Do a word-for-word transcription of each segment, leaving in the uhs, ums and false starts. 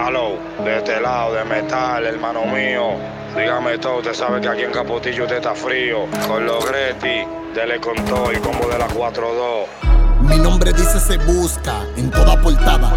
Aló, de este lado, de metal, hermano mío. Dígame todo, usted sabe que aquí en Capotillo usted está frío. Con los Gretti, dele con todo y combo de la cuatro dos. Mi nombre dice se busca en toda portada.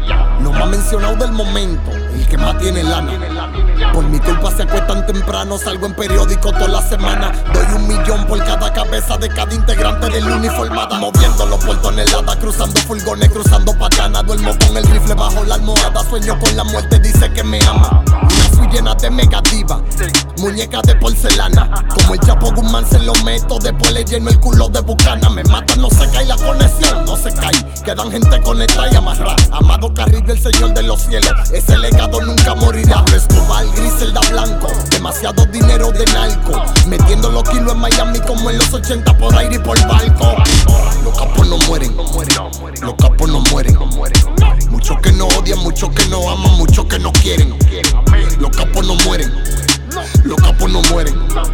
Lo más mencionado del momento, el que más tiene lana. Por mi culpa se acuestan temprano, salgo en periódico toda la semana. Doy un millón por cada cabeza de cada integrante de la uniformada. Moviéndolo por toneladas, cruzando furgones, cruzando patanas. Duermo con el rifle bajo la almohada, sueño con la muerte, dice que me ama. Una suite llena de mega diva, muñeca de porcelana. Como el Chapo Guzmán se lo meto, después le lleno el culo de bucana. Me mata, no se cae la conexión, no se cae. Quedan gente conectada y amarrada. Amado Carrillo, el señor de los cielos, ese legado nunca morirá. Escobar, Griselda Blanco, demasiado dinero de narco. Metiendo los kilos en Miami como en los ochenta por aire y por barco. Los capos no mueren, los capos no mueren. Muchos que no odian, muchos que no aman, muchos que no quieren. Los capos no mueren, los capos no mueren.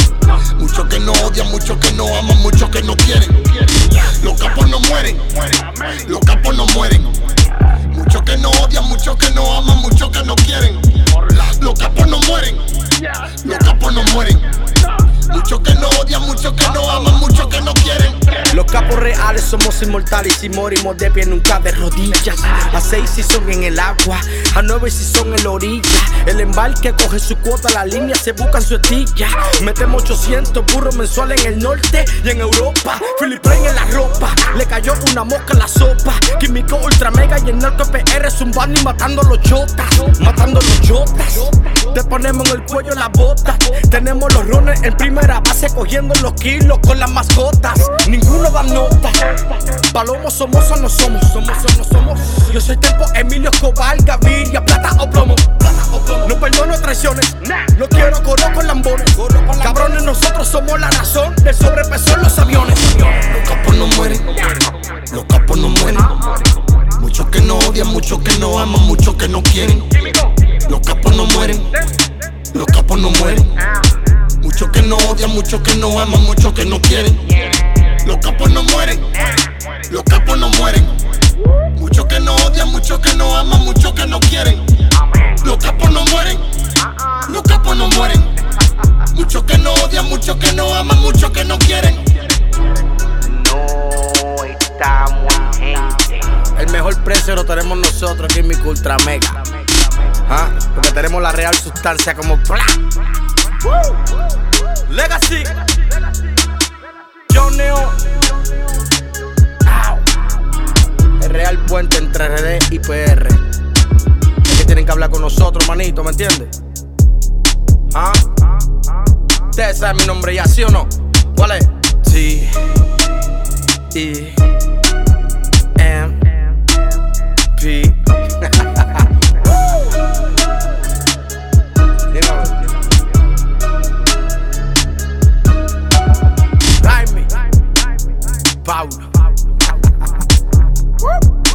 Muchos que no odian, muchos que no aman, muchos que no quieren. Los capos no mueren, los capos no mueren. Muchos que no odian, muchos que no aman, muchos que no quieren. Los capos no mueren, los capos no mueren. Muchos que no odian, muchos que no aman, muchos que no quieren. Los capos reales somos inmortales y si morimos de pie nunca de rodillas. A seis si son en el agua, a nueve si son en la orilla. El embarque coge su cuota, la línea se buscan su estilla. Metemos ochocientos burros mensuales en el norte y en Europa. Philip Plain en la ropa, le cayó una mosca en la sopa. Químico ultra mega y el narco P R zumbando y matando los chotas. Matando los chotas. Te ponemos en el cuello las botas. Tenemos los runners en primera base cogiendo los kilos con las mascotas. Ninguno da nota. Palomos somos o no somos. Somos o no somos. Yo soy Tempo, Emilio Escobar, Gaviria, plata o plomo. No perdono traiciones. No quiero coro con lambones. Cabrones, nosotros somos la razón del sobrepeso en los aviones. Los capos no mueren, los capos no mueren. Muchos que no odian, muchos que no aman, muchos que no quieren. Los capos no mueren, los capos no mueren. Muchos que no odian, muchos que no aman, muchos que no quieren. Los capos no mueren, los capos no mueren. Muchos que no odian, muchos que no aman, muchos que no quieren. Los capos no mueren, los capos no mueren. Muchos que no odian, muchos que no aman, muchos que no quieren. No estamos en gente. El mejor precio lo tenemos nosotros aquí en mi Ultra Mega. ¿Ah? Porque tenemos la real sustancia como ¡plá! Legacy, John Neo, el real puente entre R D y P R. Es que tienen que hablar con nosotros, manito, ¿me entiendes? ¿Ah? Ustedes saben mi nombre ya, ¿sí o no? ¿Cuál es? T E M P. Paulo.